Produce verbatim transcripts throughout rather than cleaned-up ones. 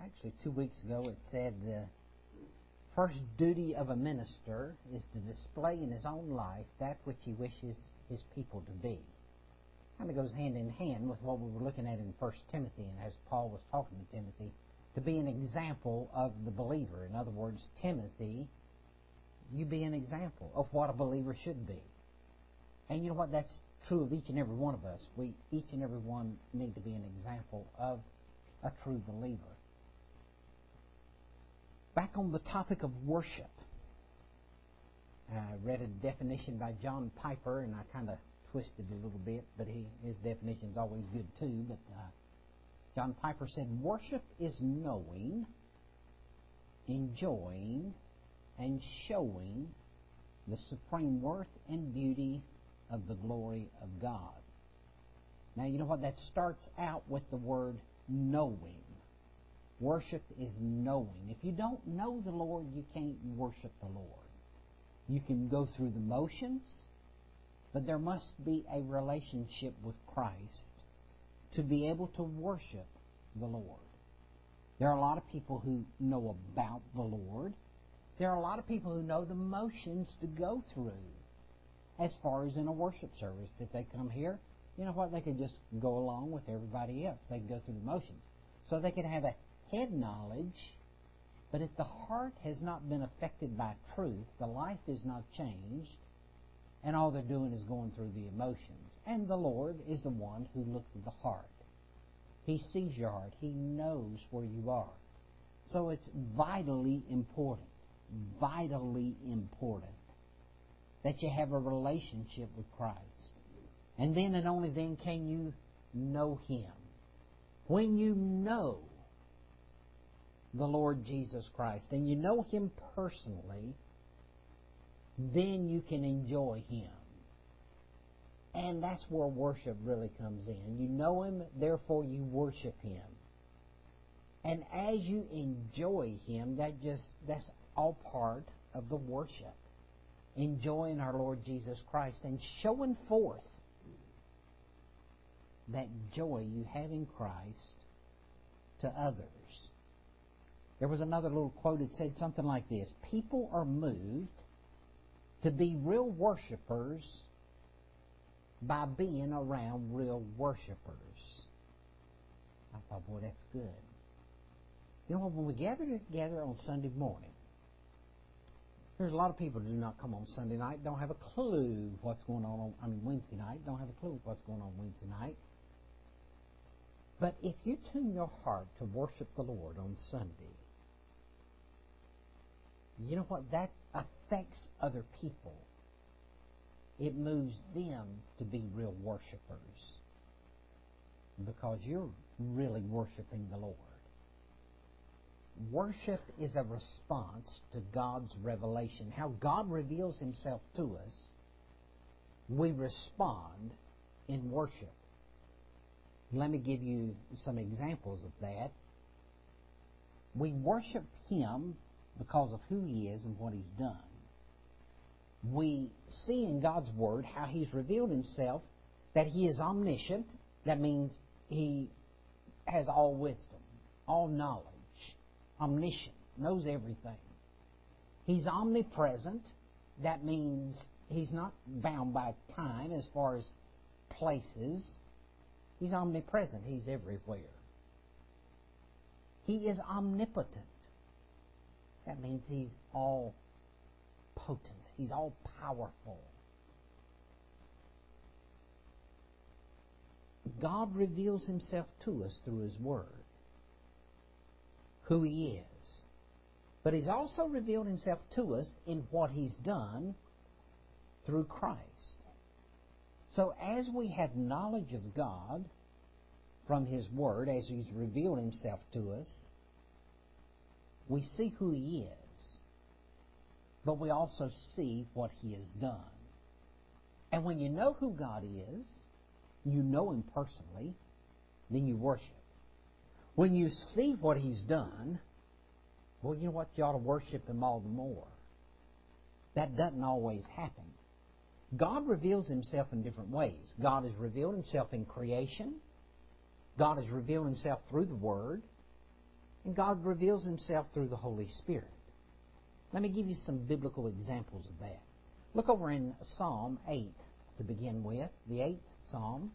actually two weeks ago it said the first duty of a minister is to display in his own life that which he wishes his people to be. Kind of goes hand in hand with what we were looking at in First Timothy, and as Paul was talking to Timothy, to be an example of the believer. In other words, Timothy, you be an example of what a believer should be. And you know what? That's true of each and every one of us. We, each and every one, need to be an example of a true believer. Back on the topic of worship, I read a definition by John Piper, and I kind of twisted it a little bit, but he, his definition is always good too. But uh, John Piper said, worship is knowing, enjoying, and showing the supreme worth and beauty of the glory of God. Now, you know what? That starts out with the word knowing. Worship is knowing. If you don't know the Lord, you can't worship the Lord. You can go through the motions, but there must be a relationship with Christ to be able to worship the Lord. There are a lot of people who know about the Lord. There are a lot of people who know the motions to go through as far as in a worship service. If they come here, you know what? They could just go along with everybody else. They can go through the motions. So they can have a head knowledge, but if the heart has not been affected by truth, the life is not changed, and all they're doing is going through the emotions. And the Lord is the one who looks at the heart. He sees your heart. He knows where you are. So it's vitally important, vitally important that you have a relationship with Christ. And then and only then can you know Him. When you know the Lord Jesus Christ and you know Him personally, then you can enjoy Him. And that's where worship really comes in. You know Him, therefore you worship Him. And as you enjoy Him, that just that's all part of the worship. Enjoying our Lord Jesus Christ and showing forth that joy you have in Christ to others. There was another little quote that said something like this: people are moved to be real worshipers by being around real worshipers. I thought, boy, that's good. You know, when we gather together on Sunday morning, there's a lot of people who do not come on Sunday night, don't have a clue what's going on, on I mean Wednesday night, don't have a clue what's going on Wednesday night. But if you tune your heart to worship the Lord on Sunday, you know what? That affects other people. It moves them to be real worshipers because you're really worshiping the Lord. Worship is a response to God's revelation. How God reveals Himself to us, we respond in worship. Let me give you some examples of that. We worship Him because of who He is and what He's done. We see in God's Word how He's revealed Himself, that He is omniscient. That means He has all wisdom, all knowledge, omniscient, knows everything. He's omnipresent. That means He's not bound by time as far as places. He's omnipresent. He's everywhere. He is omnipotent. That means He's all potent. He's all powerful. God reveals Himself to us through His Word, who He is. But He's also revealed Himself to us in what He's done through Christ. So as we have knowledge of God from His Word, as He's revealed Himself to us, we see who He is, but we also see what He has done. And when you know who God is, you know Him personally, then you worship. When you see what He's done, well, you know what? You ought to worship Him all the more. That doesn't always happen. God reveals Himself in different ways. God has revealed Himself in creation. God has revealed Himself through the Word. And God reveals Himself through the Holy Spirit. Let me give you some biblical examples of that. Look over in Psalm eight to begin with, the eighth Psalm.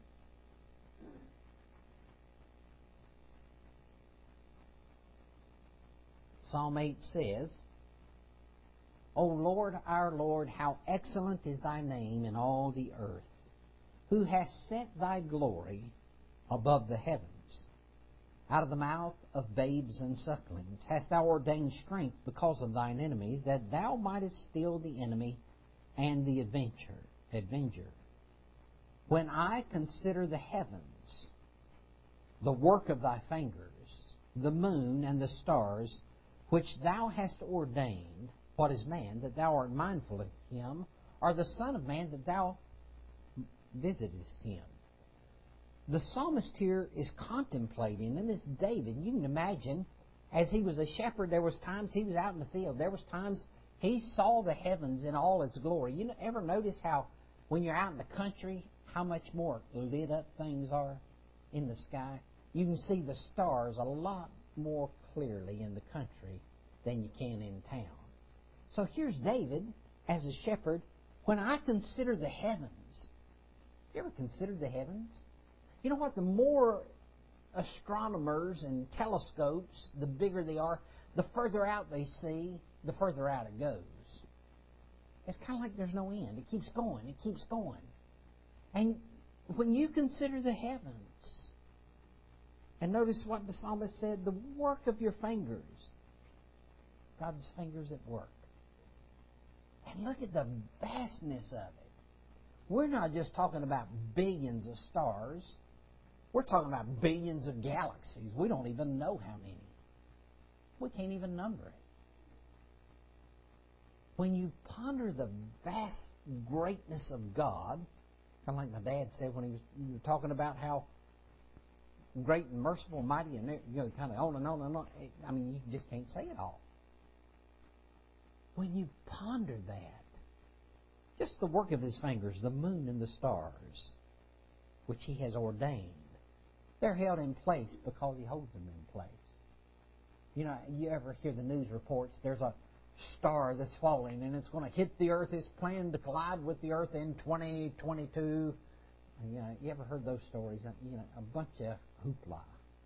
Psalm eight says, O Lord, our Lord, how excellent is Thy name in all the earth, who hast set Thy glory above the heavens. Out of the mouth of babes and sucklings hast Thou ordained strength because of Thine enemies, that Thou mightest still the enemy and the avenger. avenger. When I consider the heavens, the work of Thy fingers, the moon and the stars, which Thou hast ordained, what is man, that Thou art mindful of him, or the Son of Man, that Thou visitest him? The psalmist here is contemplating, and it's David. You can imagine, as he was a shepherd, there was times he was out in the field. There was times he saw the heavens in all its glory. You ever notice how, when you're out in the country, how much more lit up things are in the sky? You can see the stars a lot more clearly in the country than you can in town. So here's David as a shepherd. When I consider the heavens, you ever considered the heavens? You know what? The more astronomers and telescopes, the bigger they are, the further out they see, the further out it goes. It's kind of like there's no end. It keeps going. It keeps going. And when you consider the heavens, and notice what the psalmist said, the work of your fingers, God's fingers at work. And look at the vastness of it. We're not just talking about billions of stars. We're talking about billions of galaxies. We don't even know how many. We can't even number it. When you ponder the vast greatness of God, kind of like my dad said when he was, he was talking about how great and merciful and mighty, and you know, kind of on and on and on. I mean, you just can't say it all. When you ponder that, just the work of His fingers, the moon and the stars, which He has ordained, they're held in place because He holds them in place. You know, you ever hear the news reports, there's a star that's falling and it's going to hit the earth, it's planned to collide with the earth in twenty twenty-two. You know, you ever heard those stories? You know, a bunch of hoopla.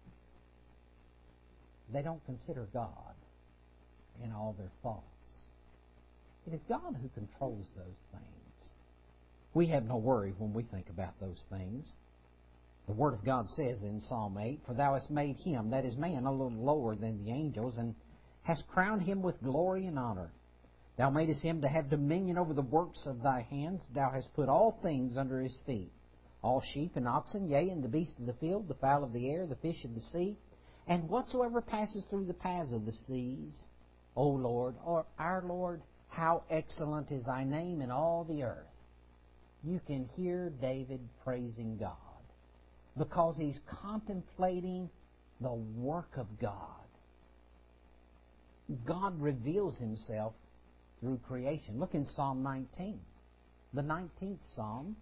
They don't consider God in all their faults. It is God who controls those things. We have no worry when we think about those things. The Word of God says in Psalm eight, For Thou hast made him, that is man, a little lower than the angels, and hast crowned him with glory and honor. Thou madest him to have dominion over the works of Thy hands. Thou hast put all things under his feet, all sheep and oxen, yea, and the beasts of the field, the fowl of the air, the fish of the sea, and whatsoever passes through the paths of the seas. O Lord, or our Lord, how excellent is Thy name in all the earth. You can hear David praising God because he's contemplating the work of God. God reveals Himself through creation. Look in Psalm nineteen, the nineteenth Psalm,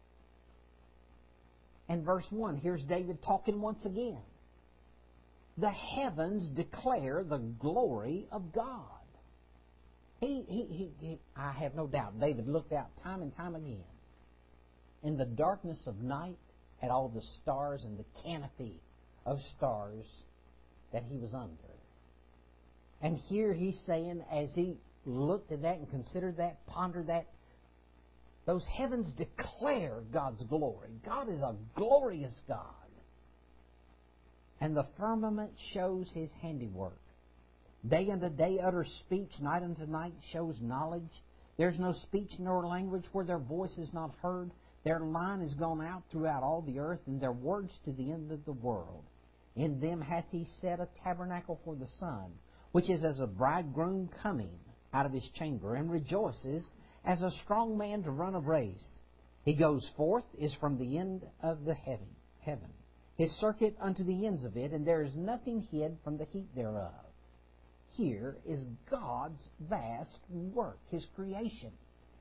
and verse one. Here's David talking once again. The heavens declare the glory of God. He, he, he, he, I have no doubt David looked out time and time again in the darkness of night at all the stars and the canopy of stars that he was under. And here he's saying, as he looked at that and considered that, pondered that, those heavens declare God's glory. God is a glorious God. And the firmament shows His handiwork. Day unto day utters speech, night unto night shows knowledge. There's no speech nor language where their voice is not heard. Their line is gone out throughout all the earth, and their words to the end of the world. In them hath He set a tabernacle for the sun, which is as a bridegroom coming out of his chamber, and rejoices as a strong man to run a race. He goes forth, is from the end of the heaven, heaven, His circuit unto the ends of it, and there is nothing hid from the heat thereof. Here is God's vast work, His creation.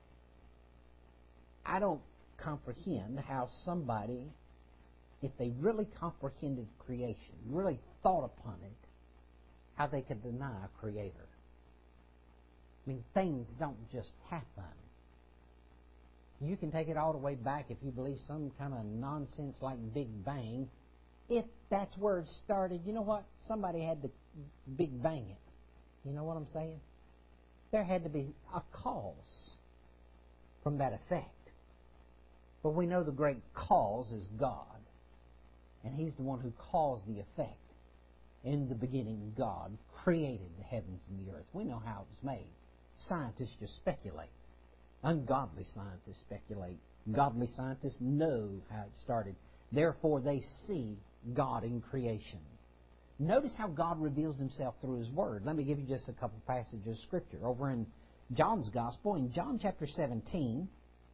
I don't comprehend how somebody, if they really comprehended creation, really thought upon it, how they could deny a Creator. I mean, things don't just happen. You can take it all the way back if you believe some kind of nonsense like Big Bang. If that's where it started, you know what? Somebody had to Big Bang it. You know what I'm saying? There had to be a cause from that effect. But we know the great cause is God. And He's the one who caused the effect. In the beginning, God created the heavens and the earth. We know how it was made. Scientists just speculate. Ungodly scientists speculate. Godly scientists know how it started. Therefore, they see God in creation. Notice how God reveals Himself through His Word. Let me give you just a couple passages of Scripture. Over in John's Gospel, in John chapter seventeen,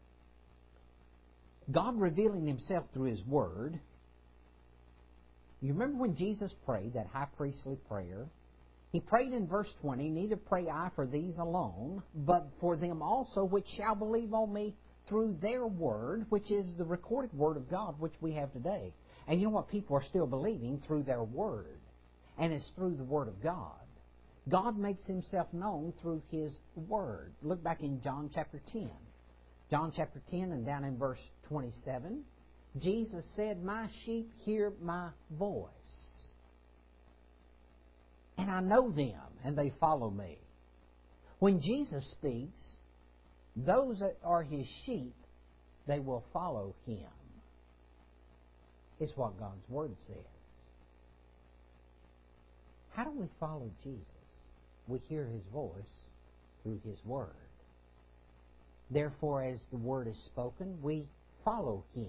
God revealing Himself through His Word. You remember when Jesus prayed, that high priestly prayer? He prayed in verse twenty, neither pray I for these alone, but for them also which shall believe on me through their word, which is the recorded word of God, which we have today. And you know what? People are still believing through their word. And it's through the word of God. God makes Himself known through His word. Look back in John chapter ten. John chapter ten and down in verse twenty-seven. Jesus said, my sheep hear my voice. And I know them, and they follow me. When Jesus speaks, those that are His sheep, they will follow Him. It's what God's Word says. How do we follow Jesus? We hear His voice through His Word. Therefore, as the Word is spoken, we follow Him.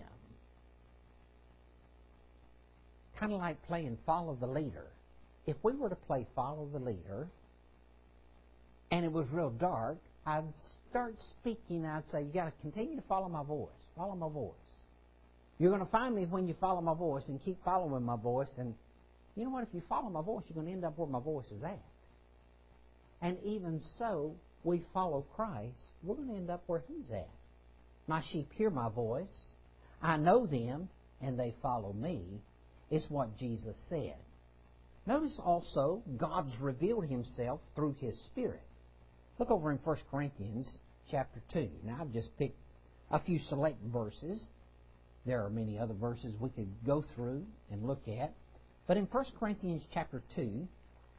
Kind of like playing follow the leader. If we were to play follow the leader, and it was real dark, I'd start speaking, I'd say, you got to continue to follow my voice. Follow my voice. You're going to find me when you follow my voice and keep following my voice. And you know what? If you follow my voice, you're going to end up where my voice is at. And even so, we follow Christ, we're going to end up where He's at. My sheep hear my voice. I know them, and they follow me. It's what Jesus said. Notice also, God's revealed Himself through His Spirit. Look over in First Corinthians chapter two. Now, I've just picked a few select verses. There are many other verses we could go through and look at. But in First Corinthians chapter two,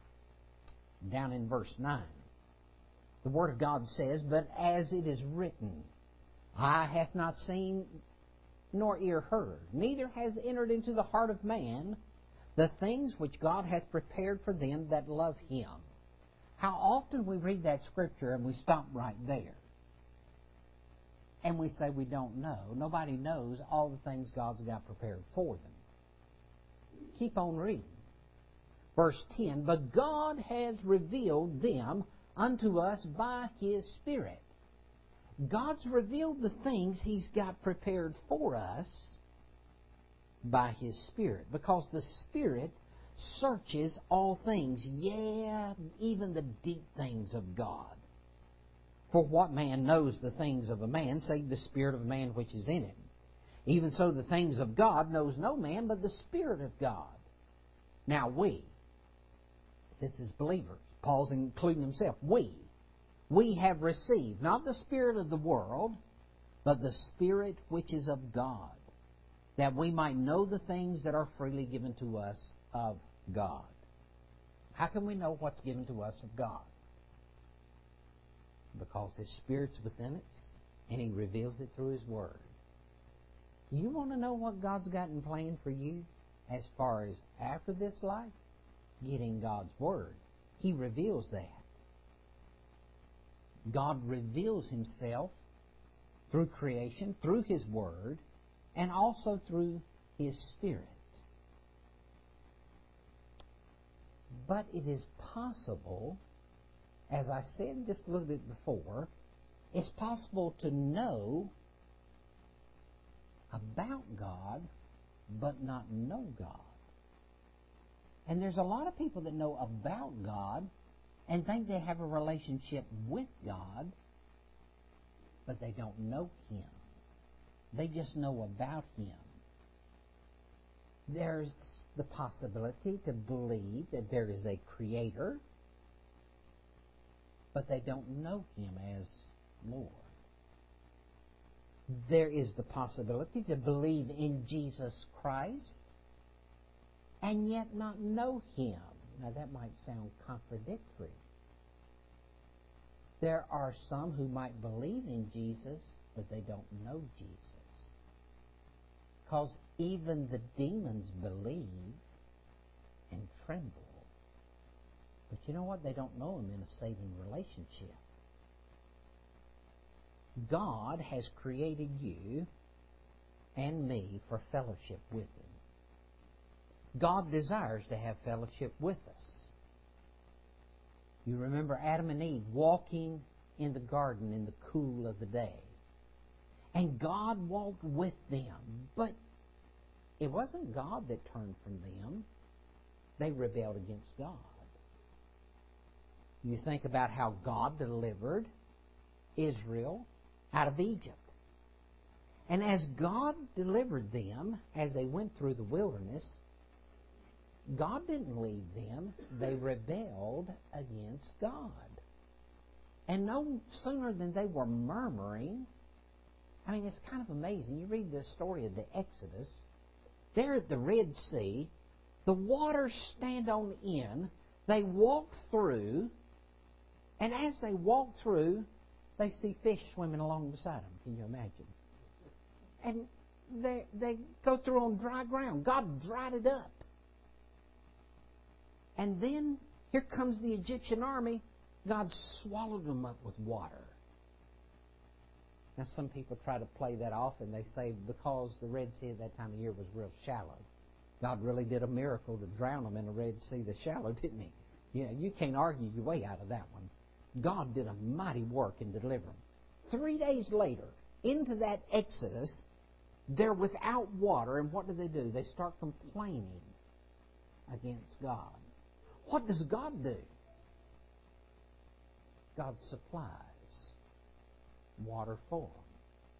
down in verse nine, the Word of God says, but as it is written, eye hath not seen nor ear heard, neither has entered into the heart of man the things which God hath prepared for them that love Him. How often we read that Scripture and we stop right there. And we say we don't know. Nobody knows all the things God's got prepared for them. Keep on reading. Verse ten, but God has revealed them unto us by His Spirit. God's revealed the things He's got prepared for us by His Spirit, because the Spirit searches all things, yeah, even the deep things of God. For what man knows the things of a man, save the spirit of man which is in him? Even so the things of God knows no man but the Spirit of God. Now we, this is believers, Paul's including himself, we, we have received not the spirit of the world, but the Spirit which is of God, that we might know the things that are freely given to us of God. How can we know what's given to us of God? Because His Spirit's within us, and He reveals it through His Word. You want to know what God's got in plan for you as far as after this life? Get in God's Word. He reveals that. God reveals Himself through creation, through His Word, and also through His Spirit. But it is possible, as I said just a little bit before, it's possible to know about God, but not know God. And there's a lot of people that know about God and think they have a relationship with God, but they don't know Him. They just know about Him. There's the possibility to believe that there is a Creator, but they don't know Him as Lord. There is the possibility to believe in Jesus Christ and yet not know Him. Now that might sound contradictory. There are some who might believe in Jesus, but they don't know Jesus. Because even the demons believe and tremble. But you know what? They don't know Him in a saving relationship. God has created you and me for fellowship with Him. God desires to have fellowship with us. You remember Adam and Eve walking in the garden in the cool of the day. And God walked with them. But it wasn't God that turned from them. They rebelled against God. You think about how God delivered Israel out of Egypt. And as God delivered them, as they went through the wilderness, God didn't leave them. They rebelled against God. And no sooner than they were murmuring, I mean, it's kind of amazing. You read the story of the Exodus. They're at the Red Sea. The waters stand on end. They walk through. And as they walk through, they see fish swimming along beside them. Can you imagine? And they, they go through on dry ground. God dried it up. And then here comes the Egyptian army. God swallowed them up with water. Now some people try to play that off and they say because the Red Sea at that time of year was real shallow. God really did a miracle to drown them in the Red Sea that's shallow, didn't He? You know, you can't argue your way out of that one. God did a mighty work in delivering them. Three days later, into that Exodus, they're without water, and what do they do? They start complaining against God. What does God do? God supplies water for them.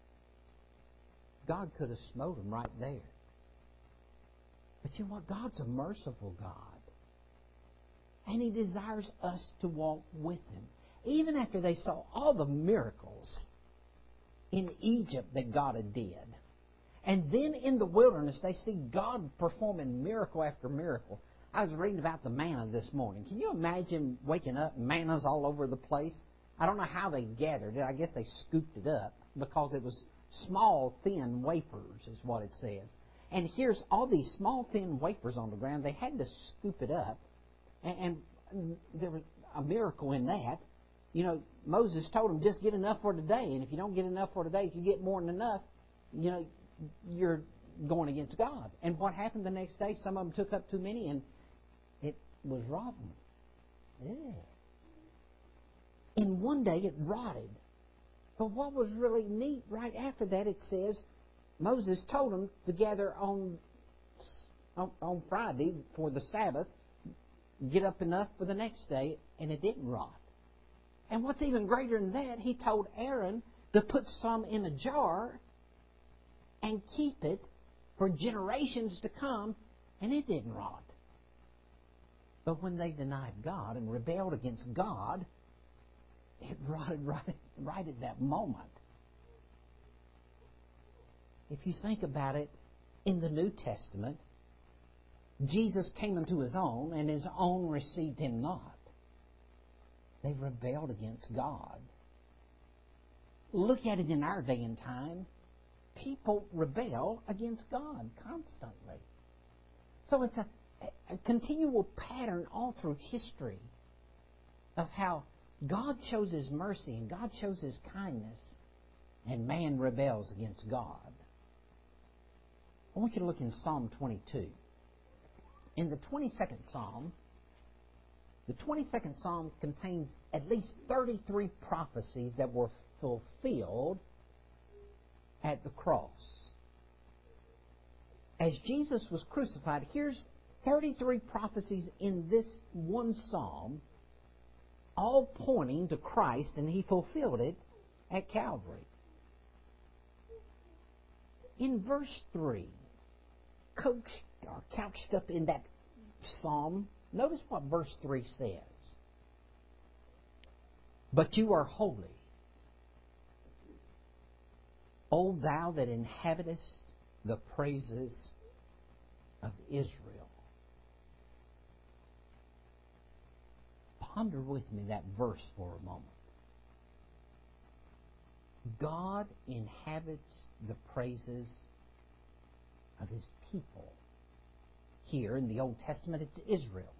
God could have smote them right there. But you know what? God's a merciful God. And He desires us to walk with Him. Even after they saw all the miracles in Egypt that God had did. And then in the wilderness, they see God performing miracle after miracle. I was reading about the manna this morning. Can you imagine waking up, manna's all over the place? I don't know how they gathered it. I guess they scooped it up because it was small, thin wafers is what it says. And here's all these small, thin wafers on the ground. They had to scoop it up. And, and there was a miracle in that. You know, Moses told them, just get enough for today. And if you don't get enough for today, if you get more than enough, you know, you're going against God. And what happened the next day? Some of them took up too many and it was rotten. Yeah. In one day it rotted. But what was really neat, right after that it says, Moses told them to gather on, on, on Friday for the Sabbath, get up enough for the next day, and it didn't rot. And what's even greater than that, he told Aaron to put some in a jar and keep it for generations to come, and it didn't rot. But when they denied God and rebelled against God, it rotted right, right at that moment. If you think about it, in the New Testament, Jesus came unto His own, and His own received Him not. They rebelled against God. Look at it in our day and time. People rebel against God constantly. So it's a, a continual pattern all through history of how God shows His mercy and God shows His kindness, and man rebels against God. I want you to look in Psalm twenty-two. In the twenty-second Psalm, the twenty-second Psalm contains at least thirty-three prophecies that were fulfilled at the cross. As Jesus was crucified, here's thirty-three prophecies in this one psalm, all pointing to Christ, and He fulfilled it at Calvary. In verse three, coaxed are couched up in that psalm, notice what verse three says. But you are holy, O thou that inhabitest the praises of Israel. Ponder with me that verse for a moment. God inhabits the praises of His people. Here in the Old Testament, it's Israel.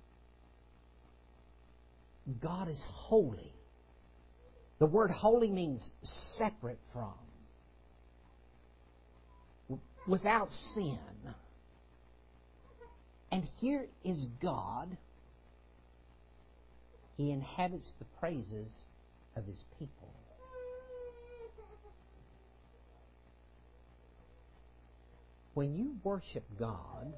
God is holy. The word holy means separate from, without sin. And here is God. He inhabits the praises of His people. When you worship God,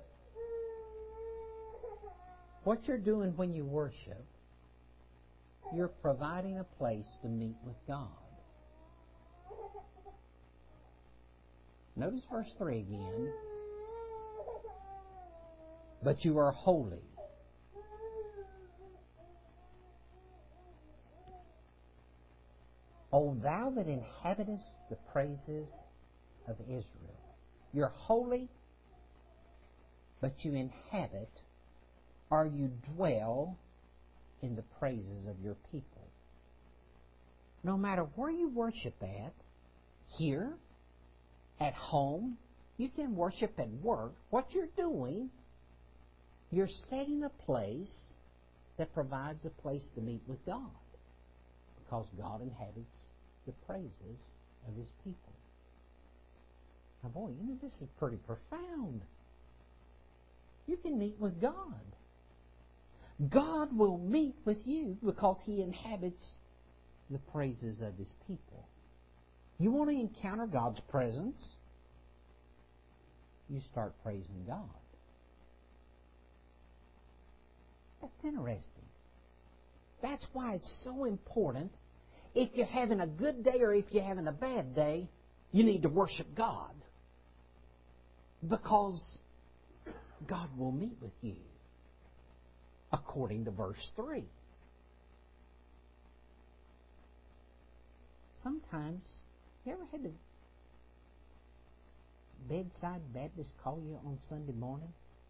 what you're doing when you worship, you're providing a place to meet with God. Notice verse three again. But you are holy. O thou that inhabitest the praises of Israel. You're holy, but you inhabit, or you dwell in the praises of your people. No matter where you worship at, here, at home, you can worship at work. What you're doing, you're setting a place that provides a place to meet with God, because God inhabits the praises of His people. Now, boy, you know, this is pretty profound. You can meet with God. God will meet with you because He inhabits the praises of His people. You want to encounter God's presence? You start praising God. That's interesting. That's why it's so important. If you're having a good day or if you're having a bad day, you need to worship God. Because God will meet with you, according to verse three. Sometimes, you ever had a bedside Baptist call you on Sunday morning?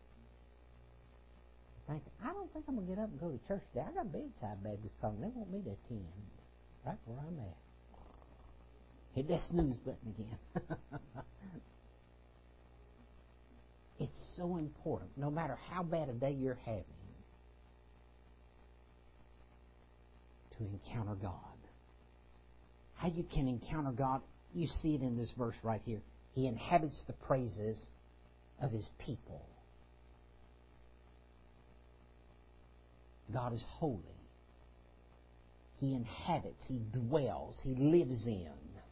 Think, I don't think I'm going to get up and go to church today. I got a bedside Baptist calling. They want me to attend right where I'm at. Hit that snooze button again. It's so important, no matter how bad a day you're having, to encounter God. How you can encounter God, you see it in this verse right here. He inhabits the praises of His people. God is holy. He inhabits, He dwells, He lives in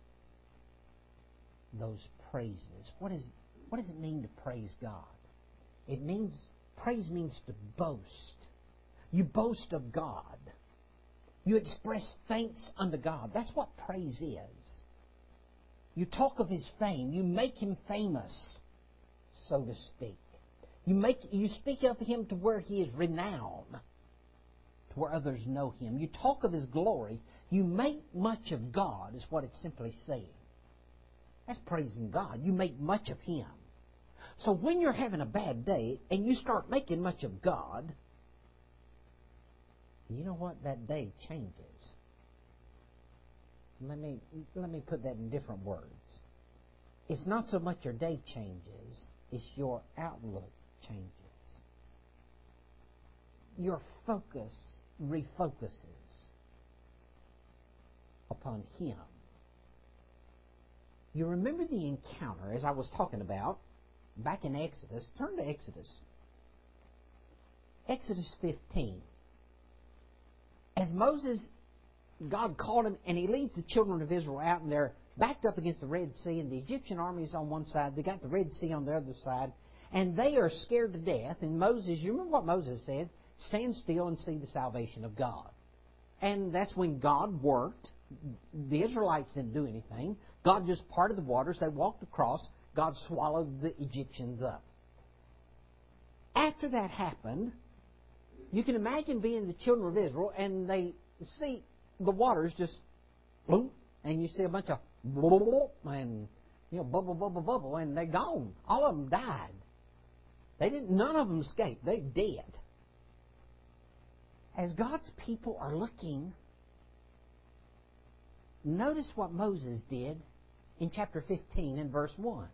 those praises. What is What does it mean to praise God? It means, praise means to boast. You boast of God. You express thanks unto God. That's what praise is. You talk of His fame. You make Him famous, so to speak. You make you speak of Him to where He is renowned, to where others know Him. You talk of His glory. You make much of God, is what it's simply saying. That's praising God. You make much of Him. So when you're having a bad day and you start making much of God, you know what? That day changes. Let me, let me put that in different words. It's not so much your day changes, it's your outlook changes. Your focus refocuses upon Him. You remember the encounter, as I was talking about, back in Exodus. Turn to Exodus. Exodus fifteen. As Moses, God called him, and He leads the children of Israel out, and they're backed up against the Red Sea, and the Egyptian army is on one side. They got the Red Sea on the other side, and they are scared to death. And Moses, you remember what Moses said? Stand still and see the salvation of God. And that's when God worked. The Israelites didn't do anything. God just parted the waters. They walked across. God swallowed the Egyptians up. after that happened, you can imagine being the children of Israel, and they see the waters just bloom, and you see a bunch of bubble, and you know, bubble, bubble, bubble, and they're gone. All of them died. They didn't. None of them escaped. They're dead. As God's people are looking, notice what Moses did in chapter fifteen and verse one.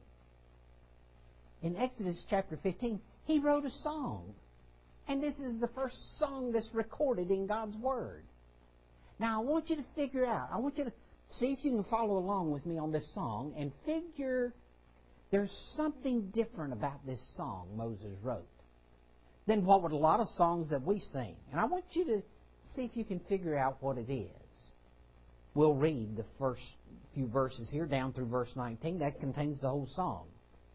In Exodus chapter fifteen, he wrote a song. And this is the first song that's recorded in God's Word. Now, I want you to figure out, I want you to see if you can follow along with me on this song and figure there's something different about this song Moses wrote than what would a lot of songs that we sing. And I want you to see if you can figure out what it is. We'll read the first few verses here down through verse nineteen. That contains the whole song.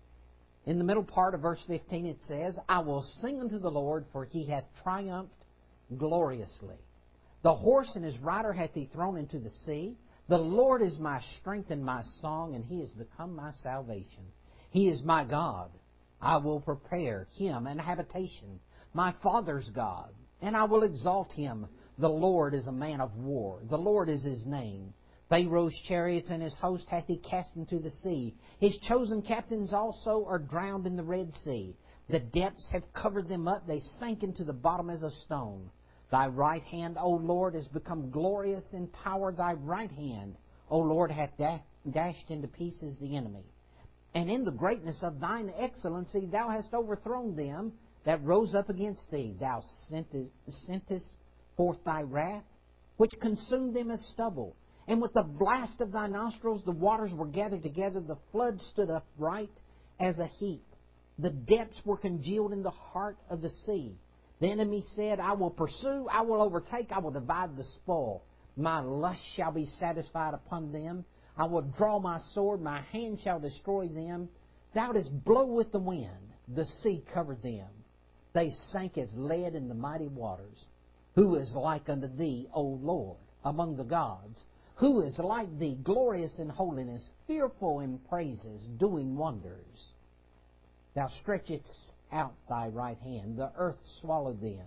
In the middle part of verse fifteen it says, I will sing unto the Lord, for He hath triumphed gloriously. The horse and his rider hath He thrown into the sea. The Lord is my strength and my song, and He is become my salvation. He is my God. I will prepare Him an habitation, my Father's God, and I will exalt Him. The Lord is a man of war. The Lord is His name. Pharaoh's chariots and his host hath He cast into the sea. His chosen captains also are drowned in the Red Sea. The depths have covered them up. They sank into the bottom as a stone. Thy right hand, O Lord, is become glorious in power. Thy right hand, O Lord, hath dashed into pieces the enemy. And in the greatness of Thine excellency Thou hast overthrown them that rose up against Thee. Thou sentest, sentest forth Thy wrath, which consumed them as stubble. And with the blast of Thy nostrils the waters were gathered together. The flood stood upright as a heap. The depths were congealed in the heart of the sea. The enemy said, I will pursue, I will overtake, I will divide the spoil. My lust shall be satisfied upon them. I will draw my sword, my hand shall destroy them. Thou didst blow with the wind, the sea covered them. They sank as lead in the mighty waters. Who is like unto Thee, O Lord, among the gods? Who is like Thee, glorious in holiness, fearful in praises, doing wonders? Thou stretchest out Thy right hand, the earth swallowed them.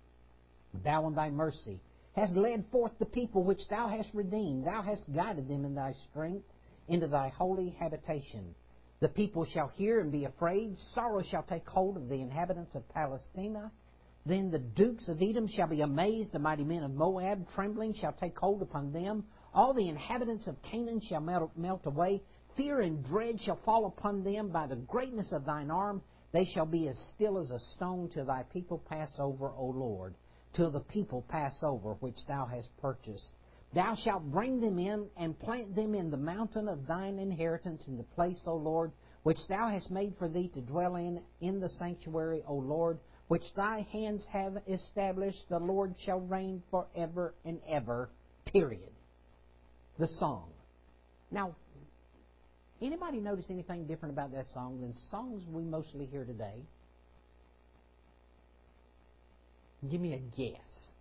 Thou in Thy mercy hast led forth the people which Thou hast redeemed. Thou hast guided them in Thy strength into Thy holy habitation. The people shall hear and be afraid. Sorrow shall take hold of the inhabitants of Palestina. Then the dukes of Edom shall be amazed. The mighty men of Moab, trembling, shall take hold upon them. All the inhabitants of Canaan shall melt, melt away. Fear and dread shall fall upon them by the greatness of Thine arm. They shall be as still as a stone till Thy people pass over, O Lord, till the people pass over which Thou hast purchased. Thou shalt bring them in and plant them in the mountain of Thine inheritance, in the place, O Lord, which Thou hast made for Thee to dwell in, in the sanctuary, O Lord, which Thy hands have established. The Lord shall reign forever and ever. Period. The song. Now, anybody notice anything different about that song than songs we mostly hear today? Give me a guess.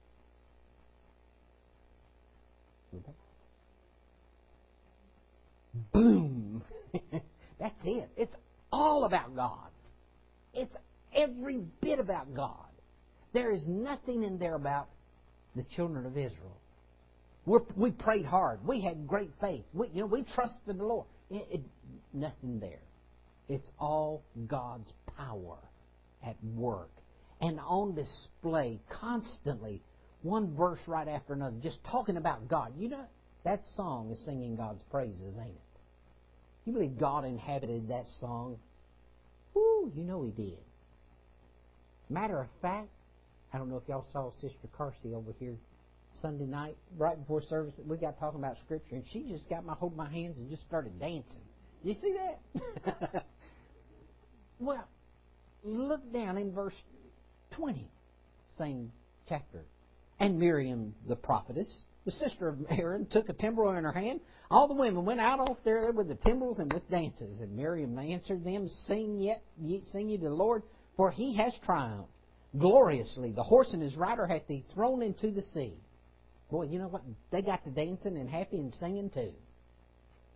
Boom! That's it. It's all about God. It's every bit about God. There is nothing in there about the children of Israel. We're, we prayed hard. We had great faith. We, you know, we trusted the Lord. It, it, nothing there. It's all God's power at work and on display constantly, one verse right after another, just talking about God. You know, that song is singing God's praises, ain't it? You believe God inhabited that song? Whoo, you know He did. Matter of fact, I don't know if y'all saw Sister Carsey over here Sunday night, right before service. We got talking about Scripture, and she just got my hold of my hands and just started dancing. Did you see that? Well, look down in verse twenty, same chapter. And Miriam the prophetess, the sister of Aaron, took a timbrel in her hand. All the women went out off there with the timbrels and with dances. And Miriam answered them, Sing yet, ye, sing ye to the Lord, for He has triumphed gloriously. The horse and his rider hath He thrown into the sea. Boy, you know what? They got to dancing and happy and singing too.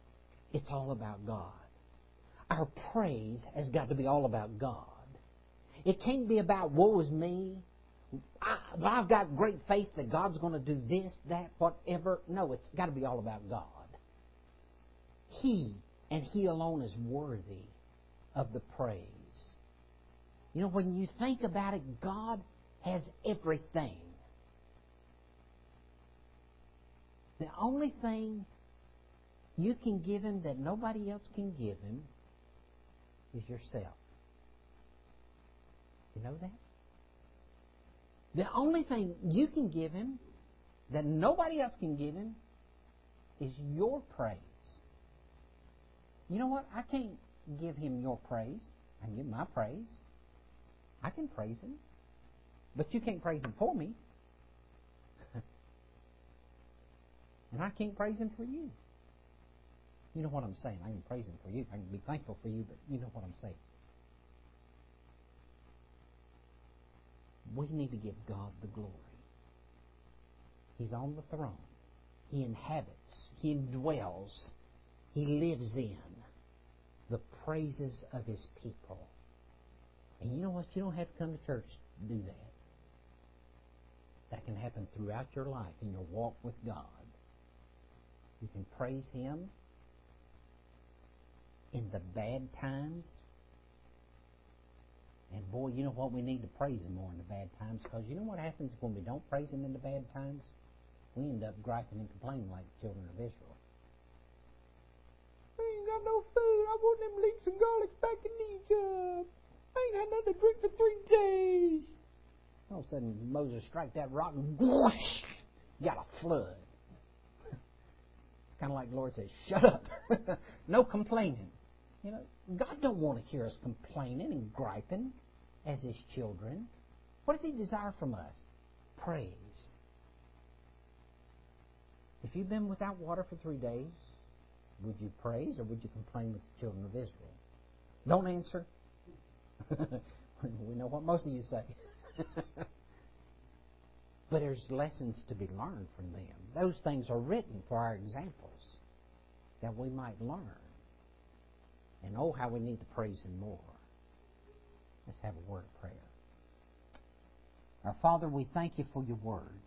It's all about God. Our praise has got to be all about God. It can't be about woe is me. I, well, I've got great faith that God's going to do this, that, whatever. No, it's got to be all about God. He and He alone is worthy of the praise. You know, when you think about it, God has everything. The only thing you can give Him that nobody else can give Him is yourself. You know that? The only thing you can give Him that nobody else can give Him is your praise. You know what? I can't give Him your praise. I can give my praise. I can praise Him. But you can't praise Him for me. And I can't praise Him for you. You know what I'm saying. I can praise Him for you. I can be thankful for you, but you know what I'm saying. We need to give God the glory. He's on the throne. He inhabits. He indwells. He lives in the praises of His people. And you know what? You don't have to come to church to do that. That can happen throughout your life in your walk with God. You can praise Him in the bad times. And boy, you know what? We need to praise Him more in the bad times, because you know what happens when we don't praise Him in the bad times? We end up griping and complaining like the children of Israel. I ain't got no food. I want them leeks and garlic back in Egypt. I ain't had nothing to drink for three days. All of a sudden, Moses strike that rock and whoosh, you got a flood. It's kind of like the Lord says, shut up. No complaining. You know, God don't want to hear us complaining and griping as His children. What does He desire from us? Praise. If you've been without water for three days, would you praise or would you complain with the children of Israel? Don't answer. We know what most of you say. But there's lessons to be learned from them. Those things are written for our examples, that we might learn. And oh, how we need to praise Him more. Let's have a word of prayer. Our Father, we thank You for Your Word.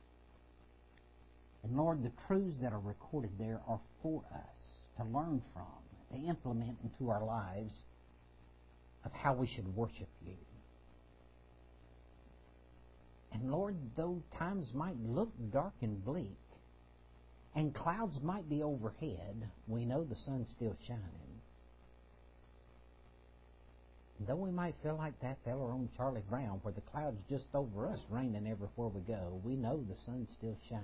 And Lord, the truths that are recorded there are for us to learn from, to implement into our lives of how we should worship You. And Lord, though times might look dark and bleak, and clouds might be overhead, we know the sun's still shining. Though we might feel like that feller on Charlie Brown, where the cloud's just over us, raining everywhere we go, we know the sun's still shining.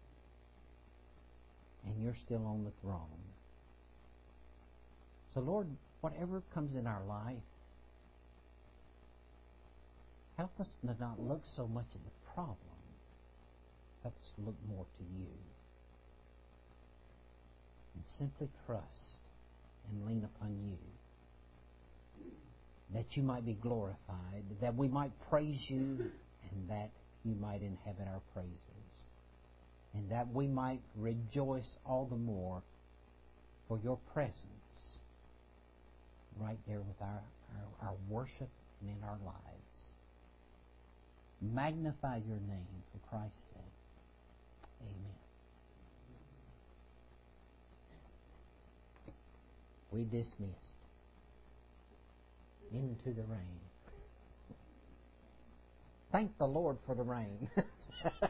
And You're still on the throne. So Lord, whatever comes in our life, help us to not look so much at the problem. Help us to look more to You. And simply trust and lean upon You. That You might be glorified, that we might praise You, and that You might inhabit our praises. And that we might rejoice all the more for Your presence right there with our, our, our worship and in our lives. Magnify Your name for Christ's sake. Amen. We dismissed into the rain. Thank the Lord for the rain.